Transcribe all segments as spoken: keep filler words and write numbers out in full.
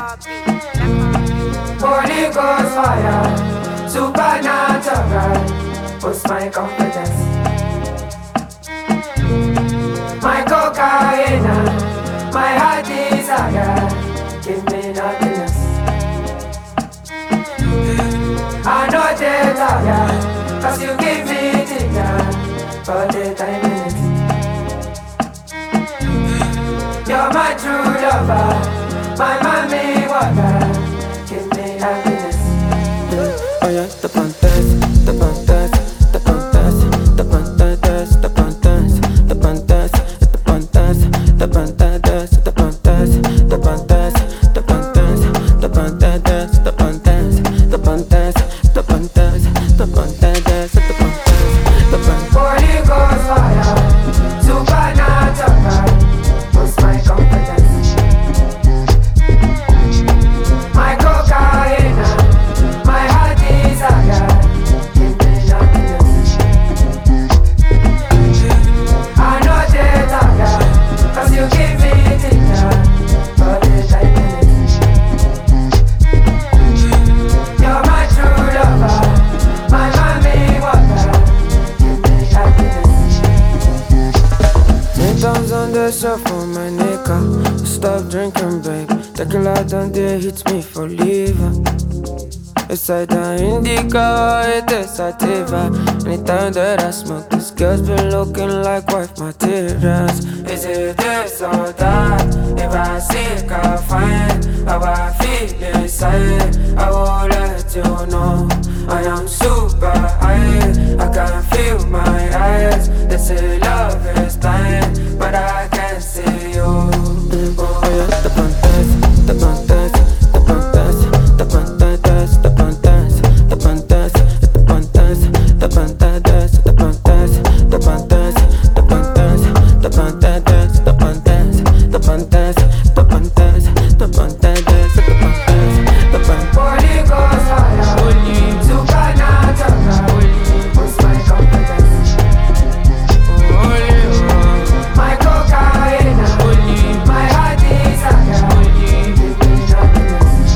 Holy Ghost fire, supernatural, boost my confidence. My cocaine, my heart desire, give me happiness. I know they tired, cause you give me ginger for the time minutes. You're my true lover, my mommy water, give me happiness. Oh yeah, the pantas, the pantas, the pantas, the pantas, the pantas, the pantas, the pantas, the pantas, the pantas, the pantas, the pantas, the pantas, the pantas, the pantas, the pantas, the pantas, the pantas, the pantas. Holy Ghost fire, supernatural, boost my confidence. My cocaine, my heart desire, give me happiness. I know they tired, cause you give me ginger for the time minutes. You're my true lover, my mommy water, give me happiness. Ten pounds on the shelf for my nigga. Stop drinking, babe. Tequila done there hits me for liver. It's either indica, it is sativa. Anytime that I smoke, this girl's been looking like wife materials. Is it this or that? If I seek, I find how I feel inside. I will let you know I am super high. I can feel my eyes. They say love is blind, but I can't see you. Oh yeah, the pantas, the pantas, the pantas, the pantas, the pantas, the pantas, the pantas, the pantas, the pantas, the pantas, the pantas, the pantas, the pantas, the pantas, the pantas, the pantas, the pantas, the pantas. Holy Ghost fire, supernatural, boost my confidence. My cocaine, my heart desire, give me happiness.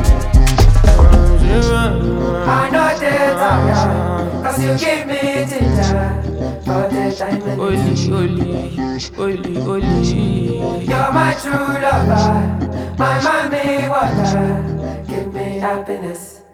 I know they tired, cause you give me ginger for the time minutes. Oli, oli, oli. You're my true lover, my mommy water, give me happiness.